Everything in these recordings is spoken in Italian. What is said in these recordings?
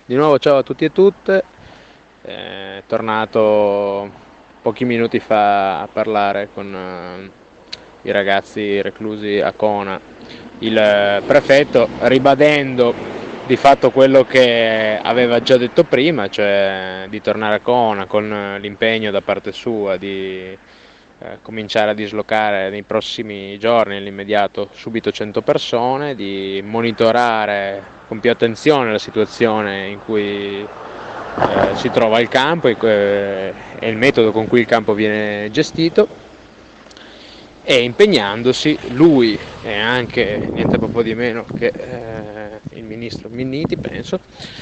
Di nuovo ciao a tutti e tutte, tornato pochi minuti fa a parlare con i ragazzi reclusi a Cona. Il prefetto, ribadendo di fatto quello che aveva già detto prima, cioè di tornare a Cona con l'impegno da parte sua di cominciare a dislocare nei prossimi giorni, nell'immediato, subito 100 persone, di monitorare con più attenzione la situazione in cui si trova il campo e il metodo con cui il campo viene gestito, e impegnandosi lui e anche niente proprio di meno che il ministro Minniti, penso,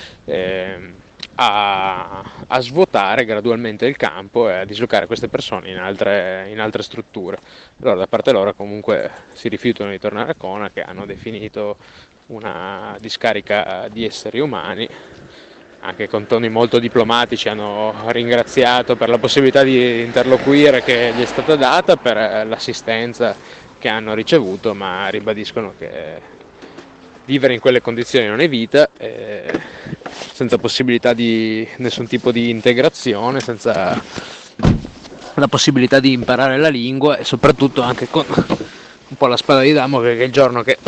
a svuotare gradualmente il campo e a dislocare queste persone in altre strutture. Allora, da parte loro comunque si rifiutano di tornare a Cona, che hanno definito una discarica di esseri umani. Anche con toni molto diplomatici hanno ringraziato per la possibilità di interloquire che gli è stata data, per l'assistenza che hanno ricevuto, ma ribadiscono che vivere in quelle condizioni non è vita, senza possibilità di nessun tipo di integrazione, senza la possibilità di imparare la lingua e soprattutto anche con un po' la spada di Damocle, che il giorno che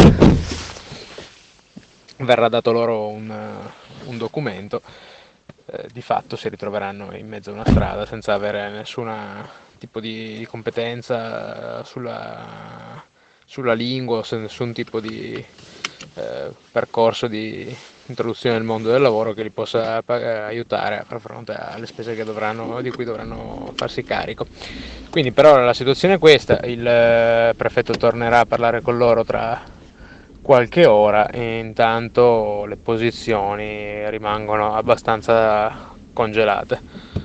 verrà dato loro un documento, di fatto si ritroveranno in mezzo a una strada senza avere nessun tipo di competenza sulla lingua, nessun tipo di percorso di introduzione al mondo del lavoro che li possa aiutare a far fronte alle spese di cui dovranno farsi carico. Quindi per ora la situazione è questa, il prefetto tornerà a parlare con loro tra qualche ora e intanto le posizioni rimangono abbastanza congelate.